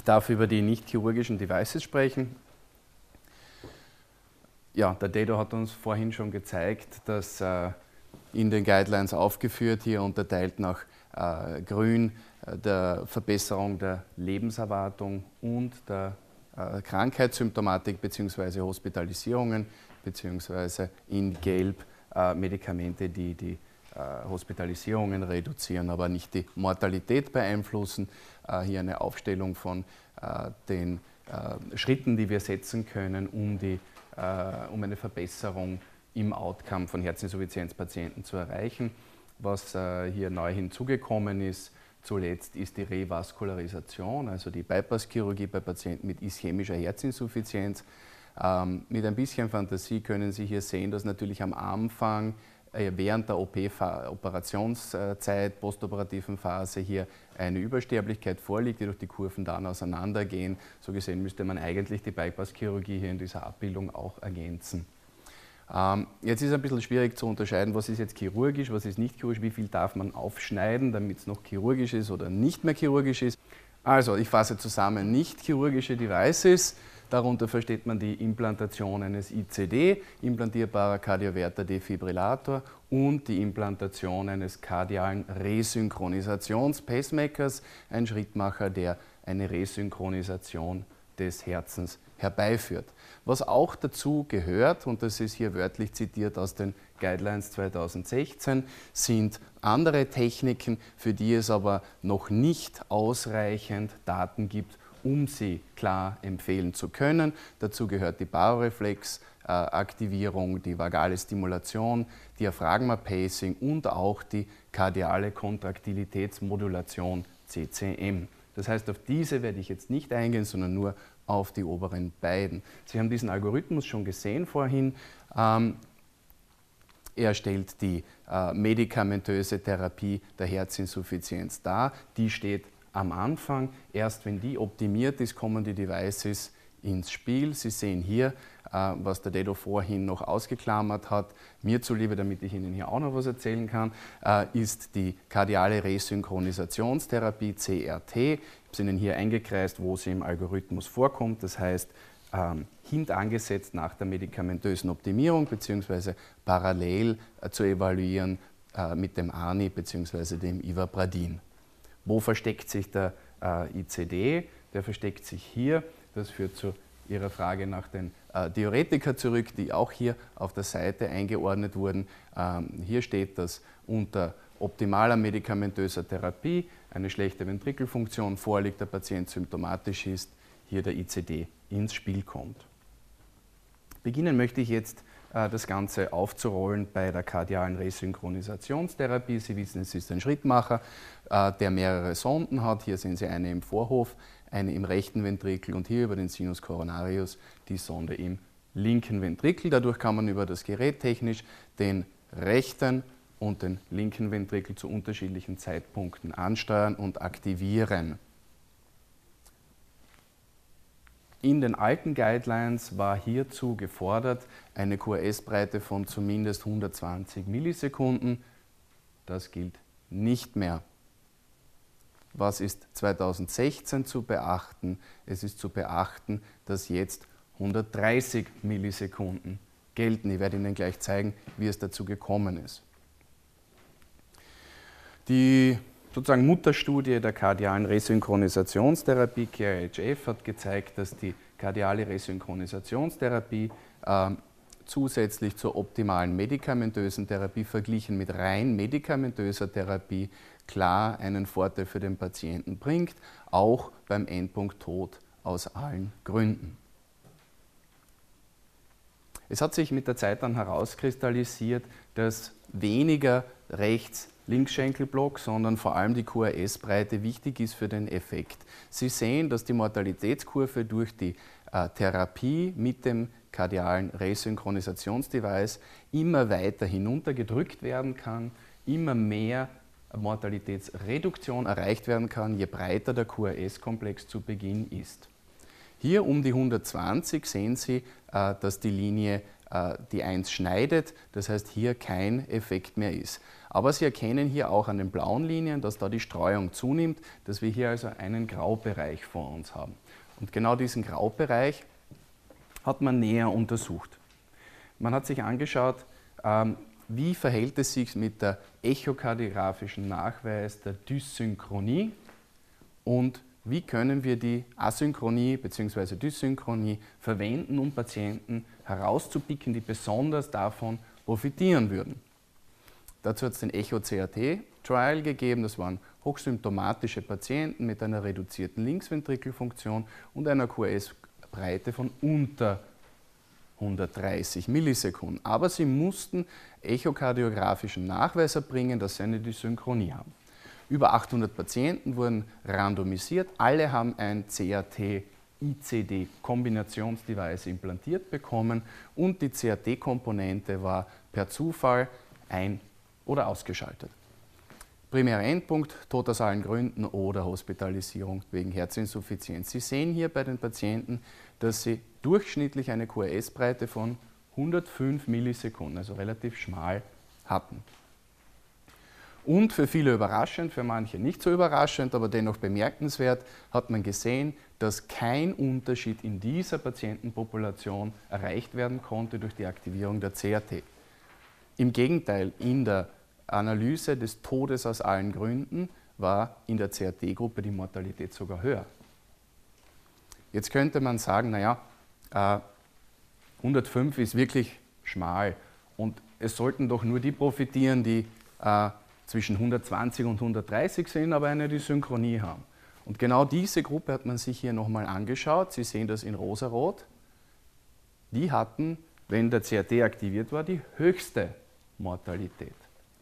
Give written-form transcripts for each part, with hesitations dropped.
Ich darf über die nicht chirurgischen Devices sprechen. Ja, der Dedo hat uns vorhin schon gezeigt, dass in den Guidelines aufgeführt, hier unterteilt nach Grün der Verbesserung der Lebenserwartung und der Krankheitssymptomatik bzw. Hospitalisierungen, beziehungsweise in Gelb Medikamente, die die Hospitalisierungen reduzieren, aber nicht die Mortalität beeinflussen. Hier eine Aufstellung von den Schritten, die wir setzen können, um eine Verbesserung im Outcome von Herzinsuffizienzpatienten zu erreichen. Was hier neu hinzugekommen ist, zuletzt ist die Revaskularisation, also die Bypasschirurgie bei Patienten mit ischämischer Herzinsuffizienz. Mit ein bisschen Fantasie können Sie hier sehen, dass natürlich am Anfang während der Operationszeit, postoperativen Phase hier eine Übersterblichkeit vorliegt, die durch die Kurven dann auseinandergehen. So gesehen müsste man eigentlich die Bypasschirurgie hier in dieser Abbildung auch ergänzen. Jetzt ist es ein bisschen schwierig zu unterscheiden, was ist jetzt chirurgisch, was ist nicht chirurgisch, wie viel darf man aufschneiden, damit es noch chirurgisch ist oder nicht mehr chirurgisch ist. Also, ich fasse zusammen, nicht chirurgische Devices. Darunter versteht man die Implantation eines ICD, implantierbarer kardioverter Defibrillator, und die Implantation eines kardialen Resynchronisationspacemakers, ein Schrittmacher, der eine Resynchronisation des Herzens herbeiführt. Was auch dazu gehört, und das ist hier wörtlich zitiert aus den Guidelines 2016, sind andere Techniken, für die es aber noch nicht ausreichend Daten gibt, um sie klar empfehlen zu können. Dazu gehört die Baroreflex-Aktivierung, die vagale Stimulation, Diaphragma-Pacing und auch die kardiale Kontraktilitätsmodulation CCM. Das heißt, auf diese werde ich jetzt nicht eingehen, sondern nur auf die oberen beiden. Sie haben diesen Algorithmus schon gesehen vorhin. Er stellt die medikamentöse Therapie der Herzinsuffizienz dar. Die steht am Anfang. Erst wenn die optimiert ist, kommen die Devices ins Spiel. Sie sehen hier, was der Dedo vorhin noch ausgeklammert hat. Mir zuliebe, damit ich Ihnen hier auch noch was erzählen kann, ist die kardiale Resynchronisationstherapie, CRT. Ich habe es Ihnen hier eingekreist, wo sie im Algorithmus vorkommt. Das heißt, hintangesetzt nach der medikamentösen Optimierung bzw. parallel zu evaluieren mit dem ANI bzw. dem Ivabradin. Wo versteckt sich der ICD? Der versteckt sich hier. Das führt zu Ihrer Frage nach den Diuretika zurück, die auch hier auf der Seite eingeordnet wurden. Hier steht, dass unter optimaler medikamentöser Therapie eine schlechte Ventrikelfunktion vorliegt, der Patient symptomatisch ist, hier der ICD ins Spiel kommt. Beginnen möchte ich jetzt das Ganze aufzurollen bei der kardialen Resynchronisationsstherapie. Sie wissen, es ist ein Schrittmacher, der mehrere Sonden hat. Hier sehen Sie eine im Vorhof, eine im rechten Ventrikel und hier über den Sinus coronarius die Sonde im linken Ventrikel. Dadurch kann man über das Gerät technisch den rechten und den linken Ventrikel zu unterschiedlichen Zeitpunkten ansteuern und aktivieren. In den alten Guidelines war hierzu gefordert eine QRS-Breite von zumindest 120 Millisekunden. Das gilt nicht mehr. Was ist 2016 zu beachten? Es ist zu beachten, dass jetzt 130 Millisekunden gelten. Ich werde Ihnen gleich zeigen, wie es dazu gekommen ist. Die sozusagen Mutterstudie der kardialen Resynchronisationsstherapie, CARE-HF, hat gezeigt, dass die kardiale Resynchronisationsstherapie zusätzlich zur optimalen medikamentösen Therapie verglichen mit rein medikamentöser Therapie klar einen Vorteil für den Patienten bringt, auch beim Endpunkt Tod aus allen Gründen. Es hat sich mit der Zeit dann herauskristallisiert, dass weniger Rechts-Linksschenkelblock, sondern vor allem die QRS-Breite wichtig ist für den Effekt. Sie sehen, dass die Mortalitätskurve durch die Therapie mit dem kardialen Resynchronisationsdevice immer weiter hinuntergedrückt werden kann, immer mehr Mortalitätsreduktion erreicht werden kann, je breiter der QRS-Komplex zu Beginn ist. Hier um die 120 sehen Sie, dass die Linie die 1 schneidet, das heißt hier kein Effekt mehr ist. Aber Sie erkennen hier auch an den blauen Linien, dass da die Streuung zunimmt, dass wir hier also einen Graubereich vor uns haben. Und genau diesen Graubereich hat man näher untersucht. Man hat sich angeschaut, wie verhält es sich mit der echokardiografischen Nachweis der Dysynchronie und wie können wir die Asynchronie bzw. Dysynchronie verwenden, um Patienten herauszupicken, die besonders davon profitieren würden. Dazu hat es den Echo-CRT-Trial gegeben. Das waren hochsymptomatische Patienten mit einer reduzierten Linksventrikelfunktion und einer QS-Breite von unter 130 Millisekunden. Aber sie mussten echokardiografischen Nachweis erbringen, dass sie eine Dysynchronie haben. Über 800 Patienten wurden randomisiert. Alle haben ein CRT-ICD-Kombinationsdevice implantiert bekommen und die CRT-Komponente war per Zufall ein- oder ausgeschaltet. Primärer Endpunkt, Tod aus allen Gründen oder Hospitalisierung wegen Herzinsuffizienz. Sie sehen hier bei den Patienten, dass sie durchschnittlich eine QRS-Breite von 105 Millisekunden, also relativ schmal, hatten. Und für viele überraschend, für manche nicht so überraschend, aber dennoch bemerkenswert, hat man gesehen, dass kein Unterschied in dieser Patientenpopulation erreicht werden konnte durch die Aktivierung der CRT. Im Gegenteil, in der Analyse des Todes aus allen Gründen war in der CRT-Gruppe die Mortalität sogar höher. Jetzt könnte man sagen, naja, 105 ist wirklich schmal und es sollten doch nur die profitieren, die zwischen 120 und 130 sind, aber eine Dysynchronie haben. Und genau diese Gruppe hat man sich hier nochmal angeschaut. Sie sehen das in rosarot. Die hatten, wenn der CRT aktiviert war, die höchste Mortalität.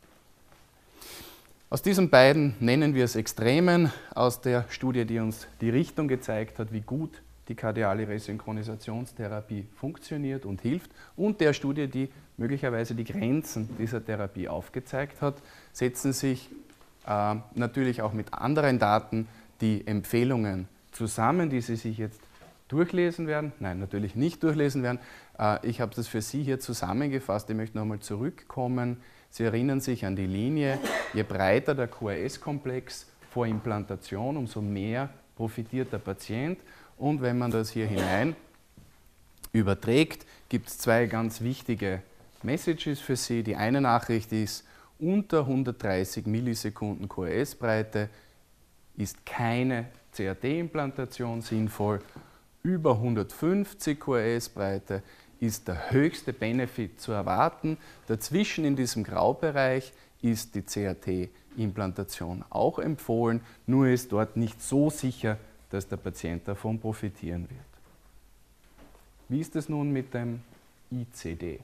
Aus diesen beiden nennen wir es Extremen aus der Studie, die uns die Richtung gezeigt hat, wie gut die kardiale Resynchronisationstherapie funktioniert und hilft, und der Studie, die möglicherweise die Grenzen dieser Therapie aufgezeigt hat, setzen sich natürlich auch mit anderen Daten die Empfehlungen zusammen, die Sie sich jetzt durchlesen werden. Nein, natürlich nicht durchlesen werden. Ich habe das für Sie hier zusammengefasst. Ich möchte nochmal zurückkommen. Sie erinnern sich an die Linie, je breiter der QRS-Komplex vor Implantation, umso mehr profitiert der Patient. Und wenn man das hier hinein überträgt, gibt es zwei ganz wichtige Messages für Sie. Die eine Nachricht ist, unter 130 Millisekunden QRS-Breite ist keine CRT-Implantation sinnvoll. Über 150 QRS-Breite ist der höchste Benefit zu erwarten. Dazwischen in diesem Graubereich ist die CRT-Implantation auch empfohlen, nur ist dort nicht so sicher, dass der Patient davon profitieren wird. Wie ist es nun mit dem ICD?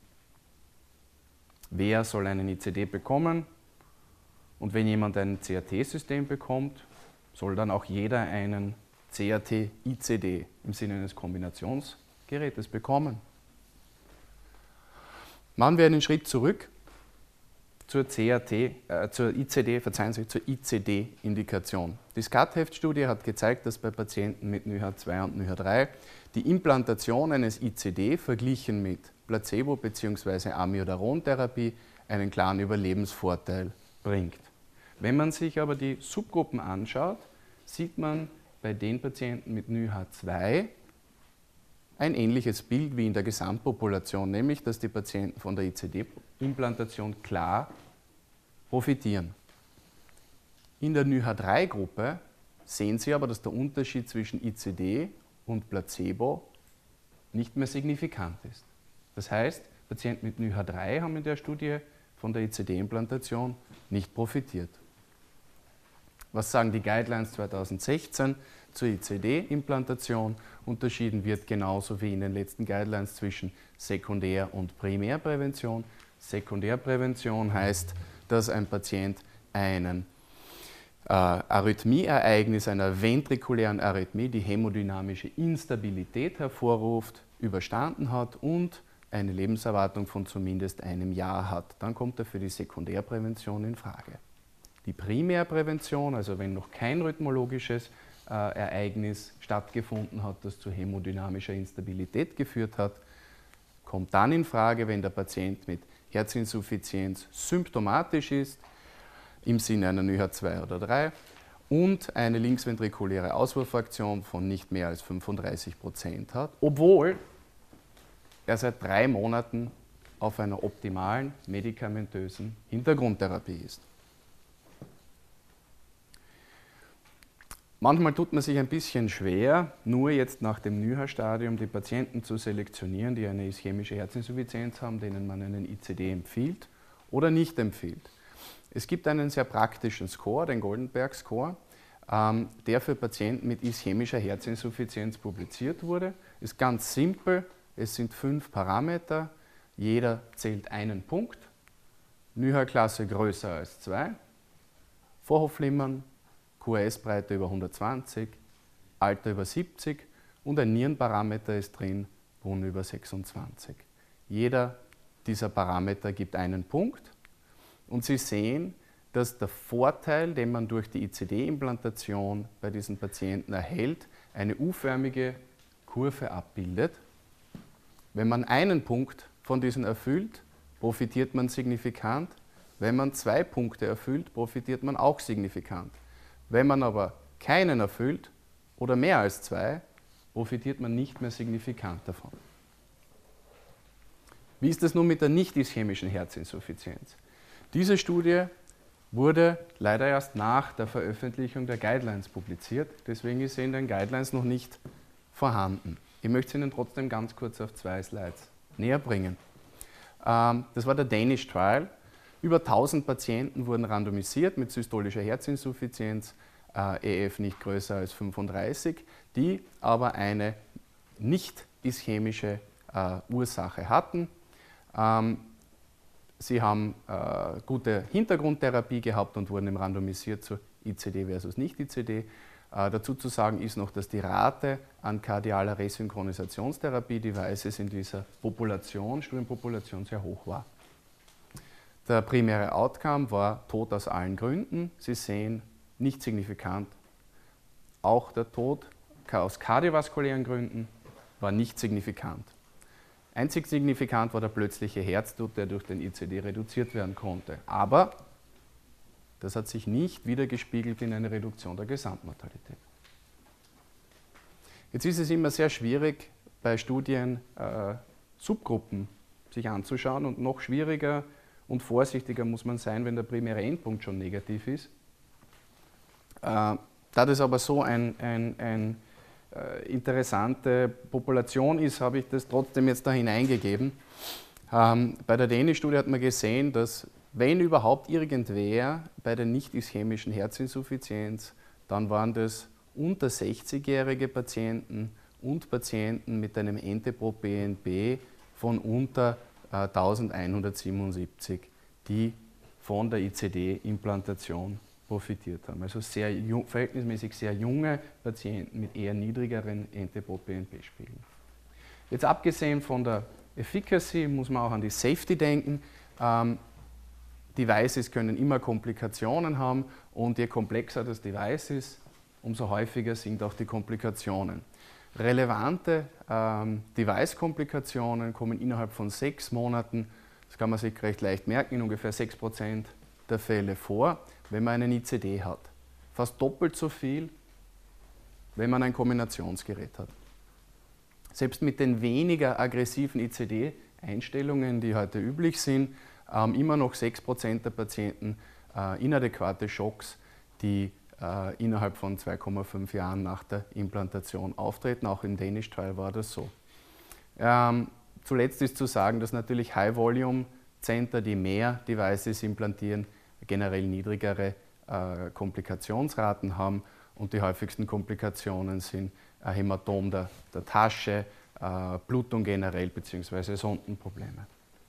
Wer soll einen ICD bekommen? Und wenn jemand ein CRT-System bekommt, soll dann auch jeder einen CRT-ICD im Sinne eines Kombinationsgerätes bekommen. Machen wir einen Schritt zurück zur ICD-Indikation. Die SCAT-Heftstudie hat gezeigt, dass bei Patienten mit NYHA2 und NYHA3 die Implantation eines ICD verglichen mit Placebo- bzw. Amiodaron-Therapie einen klaren Überlebensvorteil bringt. Wenn man sich aber die Subgruppen anschaut, sieht man bei den Patienten mit NYHA2 ein ähnliches Bild wie in der Gesamtpopulation, nämlich dass die Patienten von der ICD-Implantation klar profitieren. In der NYHA3-Gruppe sehen Sie aber, dass der Unterschied zwischen ICD und Placebo nicht mehr signifikant ist. Das heißt, Patienten mit NYHA3 haben in der Studie von der ICD-Implantation nicht profitiert. Was sagen die Guidelines 2016 zur ICD-Implantation? Unterschieden wird genauso wie in den letzten Guidelines zwischen Sekundär- und Primärprävention. Sekundärprävention heißt, dass ein Patient einen Arrhythmieereignis, einer ventrikulären Arrhythmie, die hämodynamische Instabilität hervorruft, überstanden hat und eine Lebenserwartung von zumindest einem Jahr hat. Dann kommt er für die Sekundärprävention in Frage. Die Primärprävention, also wenn noch kein rhythmologisches Ereignis stattgefunden hat, das zu hämodynamischer Instabilität geführt hat, kommt dann in Frage, wenn der Patient mit Herzinsuffizienz symptomatisch ist, im Sinne einer NYHA 2 oder 3 und eine linksventrikuläre Auswurffraktion von nicht mehr als 35% hat, obwohl er seit 3 Monaten auf einer optimalen medikamentösen Hintergrundtherapie ist. Manchmal tut man sich ein bisschen schwer, nur jetzt nach dem NYHA-Stadium die Patienten zu selektionieren, die eine ischämische Herzinsuffizienz haben, denen man einen ICD empfiehlt oder nicht empfiehlt. Es gibt einen sehr praktischen Score, den Goldenberg-Score, der für Patienten mit ischämischer Herzinsuffizienz publiziert wurde. Ist ganz simpel, es sind 5 Parameter, jeder zählt einen Punkt, NYHA-Klasse größer als 2, Vorhofflimmern, QRS-Breite über 120, Alter über 70 und ein Nierenparameter ist drin, Brunn über 26. Jeder dieser Parameter gibt einen Punkt und Sie sehen, dass der Vorteil, den man durch die ICD-Implantation bei diesen Patienten erhält, eine U-förmige Kurve abbildet. Wenn man einen Punkt von diesen erfüllt, profitiert man signifikant. Wenn man 2 Punkte erfüllt, profitiert man auch signifikant. Wenn man aber keinen erfüllt oder mehr als 2, profitiert man nicht mehr signifikant davon. Wie ist es nun mit der nicht-ischämischen Herzinsuffizienz? Diese Studie wurde leider erst nach der Veröffentlichung der Guidelines publiziert, deswegen ist sie in den Guidelines noch nicht vorhanden. Ich möchte sie Ihnen trotzdem ganz kurz auf 2 Slides näher bringen. Das war der Danish Trial. Über 1000 Patienten wurden randomisiert mit systolischer Herzinsuffizienz, EF nicht größer als 35, die aber eine nicht ischämische Ursache hatten. Sie haben gute Hintergrundtherapie gehabt und wurden randomisiert zu ICD versus Nicht-ICD. Dazu zu sagen ist noch, dass die Rate an kardialer Resynchronisationstherapie-Devices in dieser Studienpopulation sehr hoch war. Der primäre Outcome war Tod aus allen Gründen. Sie sehen, nicht signifikant. Auch der Tod aus kardiovaskulären Gründen war nicht signifikant. Einzig signifikant war der plötzliche Herztod, der durch den ICD reduziert werden konnte. Aber das hat sich nicht widergespiegelt in eine Reduktion der Gesamtmortalität. Jetzt ist es immer sehr schwierig, bei Studien Subgruppen sich anzuschauen und noch schwieriger und vorsichtiger muss man sein, wenn der primäre Endpunkt schon negativ ist. Da das aber so eine interessante Population ist, habe ich das trotzdem jetzt da hineingegeben. Bei der Danish-Studie hat man gesehen, dass wenn überhaupt irgendwer bei der nicht-ischämischen Herzinsuffizienz, dann waren das unter 60-jährige Patienten und Patienten mit einem NT-proBNP von unter 1177, die von der ICD-Implantation profitiert haben. Also verhältnismäßig sehr junge Patienten mit eher niedrigeren NT-proBNP-Spiegeln. Jetzt abgesehen von der Efficacy muss man auch an die Safety denken. Devices können immer Komplikationen haben und je komplexer das Device ist, umso häufiger sind auch die Komplikationen. Relevante Device-Komplikationen kommen innerhalb von 6 Monaten, das kann man sich recht leicht merken, in ungefähr 6% der Fälle vor, wenn man einen ICD hat. Fast doppelt so viel, wenn man ein Kombinationsgerät hat. Selbst mit den weniger aggressiven ICD-Einstellungen, die heute üblich sind, immer noch 6% der Patienten inadäquate Schocks, die innerhalb von 2,5 Jahren nach der Implantation auftreten. Auch im Danish Trial war das so. Zuletzt ist zu sagen, dass natürlich High-Volume-Center, die mehr Devices implantieren, generell niedrigere Komplikationsraten haben und die häufigsten Komplikationen sind Hämatom der Tasche, Blutung generell bzw. Sondenprobleme.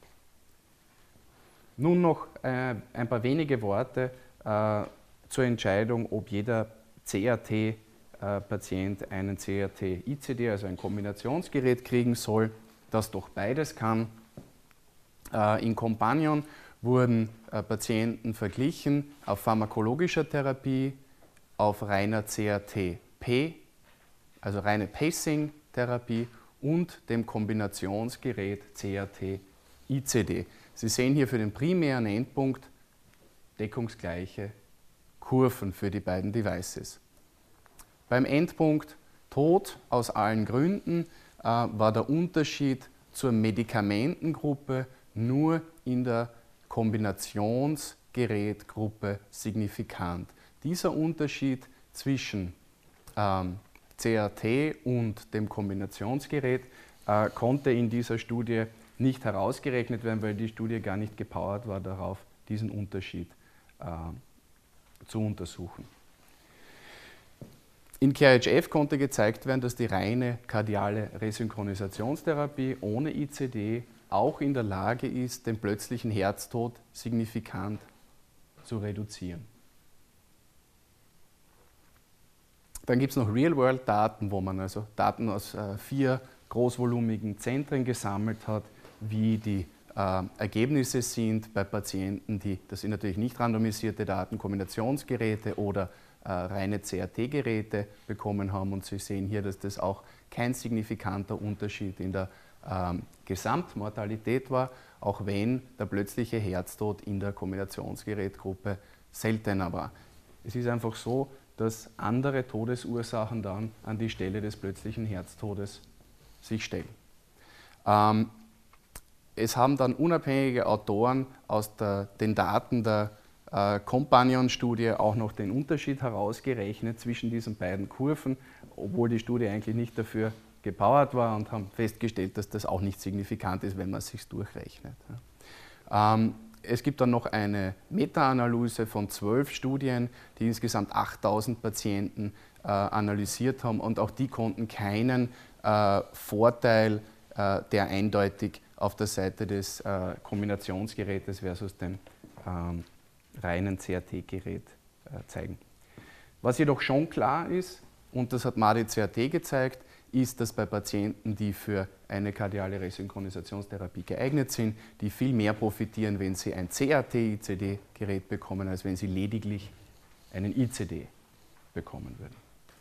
Nun noch ein paar wenige Worte zur Entscheidung, ob jeder CRT-Patient einen CRT-ICD, also ein Kombinationsgerät, kriegen soll, das doch beides kann. In Companion wurden Patienten verglichen auf pharmakologischer Therapie, auf reiner CRT-P, also reine Pacing-Therapie und dem Kombinationsgerät CRT-ICD. Sie sehen hier für den primären Endpunkt deckungsgleiche Kurven für die beiden Devices. Beim Endpunkt Tod aus allen Gründen war der Unterschied zur Medikamentengruppe nur in der Kombinationsgerätgruppe signifikant. Dieser Unterschied zwischen CRT und dem Kombinationsgerät konnte in dieser Studie nicht herausgerechnet werden, weil die Studie gar nicht gepowert war darauf, diesen Unterschied zu untersuchen. In CARE-HF konnte gezeigt werden, dass die reine kardiale Resynchronisationstherapie ohne ICD auch in der Lage ist, den plötzlichen Herztod signifikant zu reduzieren. Dann gibt es noch Real-World-Daten, wo man also Daten aus 4 großvolumigen Zentren gesammelt hat, wie die Ergebnisse sind bei Patienten, das sind natürlich nicht randomisierte Daten, Kombinationsgeräte oder reine CRT-Geräte bekommen haben. Und Sie sehen hier, dass das auch kein signifikanter Unterschied in der Gesamtmortalität war, auch wenn der plötzliche Herztod in der Kombinationsgerätgruppe seltener war. Es ist einfach so, dass andere Todesursachen dann an die Stelle des plötzlichen Herztodes sich stellen. Es haben dann unabhängige Autoren aus den Daten der Companion-Studie auch noch den Unterschied herausgerechnet zwischen diesen beiden Kurven, obwohl die Studie eigentlich nicht dafür gepowert war, und haben festgestellt, dass das auch nicht signifikant ist, wenn man es sich durchrechnet. Es gibt dann noch eine Meta-Analyse von 12 Studien, die insgesamt 8000 Patienten analysiert haben, und auch die konnten keinen Vorteil, der eindeutig auf der Seite des Kombinationsgerätes versus dem reinen CRT-Gerät zeigen. Was jedoch schon klar ist, und das hat MADI-CRT gezeigt, ist, dass bei Patienten, die für eine kardiale Resynchronisationstherapie geeignet sind, die viel mehr profitieren, wenn sie ein CRT-ICD-Gerät bekommen, als wenn sie lediglich einen ICD bekommen würden.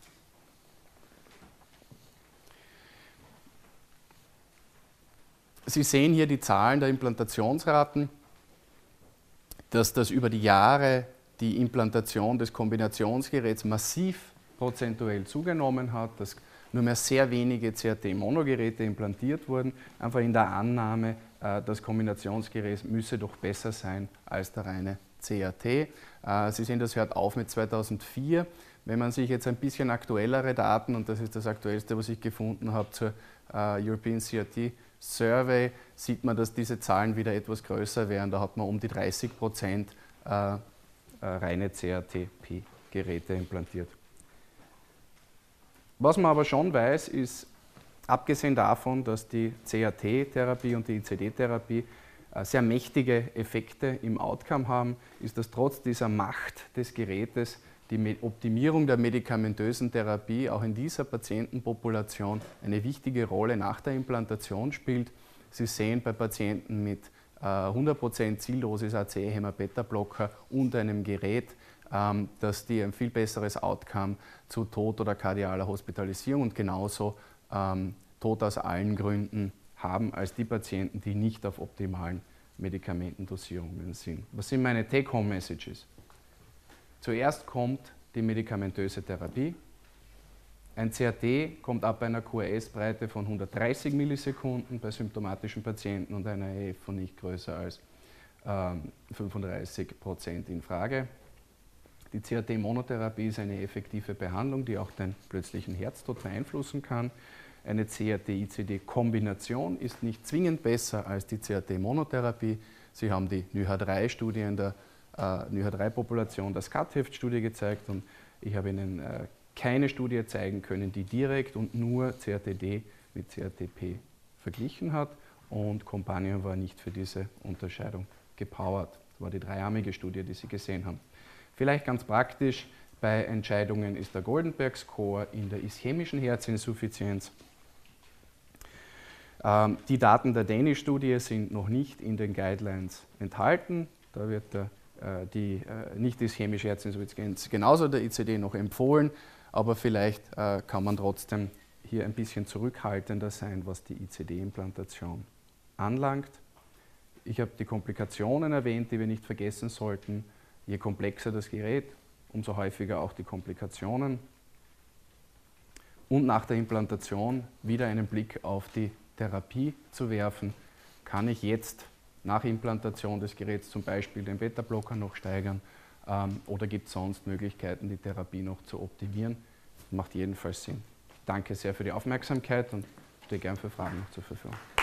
Sie sehen hier die Zahlen der Implantationsraten, dass das über die Jahre die Implantation des Kombinationsgeräts massiv prozentuell zugenommen hat, dass nur mehr sehr wenige CRT-Monogeräte implantiert wurden, einfach in der Annahme, das Kombinationsgerät müsse doch besser sein als der reine CRT. Sie sehen, das hört auf mit 2004. Wenn man sich jetzt ein bisschen aktuellere Daten, und das ist das aktuellste, was ich gefunden habe, zur European CRT Survey, sieht man, dass diese Zahlen wieder etwas größer wären. Da hat man um die 30% reine CRT-P-Geräte implantiert. Was man aber schon weiß, ist, abgesehen davon, dass die CRT-Therapie und die ICD-Therapie sehr mächtige Effekte im Outcome haben, ist, dass trotz dieser Macht des Gerätes die Optimierung der medikamentösen Therapie auch in dieser Patientenpopulation eine wichtige Rolle nach der Implantation spielt. Sie sehen bei Patienten mit 100% Zieldosis ACE-Häma-Beta-Blocker und einem Gerät, dass die ein viel besseres Outcome zu Tod oder kardialer Hospitalisierung und genauso Tod aus allen Gründen haben als die Patienten, die nicht auf optimalen Medikamentendosierungen sind. Was sind meine Take-Home-Messages? Zuerst kommt die medikamentöse Therapie. Ein CRT kommt ab einer QRS-Breite von 130 Millisekunden bei symptomatischen Patienten und einer EF von nicht größer als 35% in Frage. Die CRT-Monotherapie ist eine effektive Behandlung, die auch den plötzlichen Herztod beeinflussen kann. Eine CRT-ICD-Kombination ist nicht zwingend besser als die CRT-Monotherapie. Sie haben die NYHA-3-Studie in der NYHA-3-Population, das SCAT-Heft-Studie gezeigt, und ich habe Ihnen keine Studie zeigen können, die direkt und nur CRT-D mit CRT-P verglichen hat, und Companion war nicht für diese Unterscheidung gepowert. Das war die dreiarmige Studie, die Sie gesehen haben. Vielleicht ganz praktisch, bei Entscheidungen ist der Goldenberg-Score in der ischämischen Herzinsuffizienz. Die Daten der Danish-Studie sind noch nicht in den Guidelines enthalten. Da wird die nicht-ischämische Herzinsuffizienz genauso der ICD noch empfohlen, aber vielleicht kann man trotzdem hier ein bisschen zurückhaltender sein, was die ICD-Implantation anlangt. Ich habe die Komplikationen erwähnt, die wir nicht vergessen sollten. Je komplexer das Gerät, umso häufiger auch die Komplikationen. Und nach der Implantation wieder einen Blick auf die Therapie zu werfen. Kann ich jetzt nach Implantation des Geräts zum Beispiel den Beta-Blocker noch steigern oder gibt es sonst Möglichkeiten, die Therapie noch zu optimieren? Macht jedenfalls Sinn. Danke sehr für die Aufmerksamkeit und stehe gern für Fragen zur Verfügung.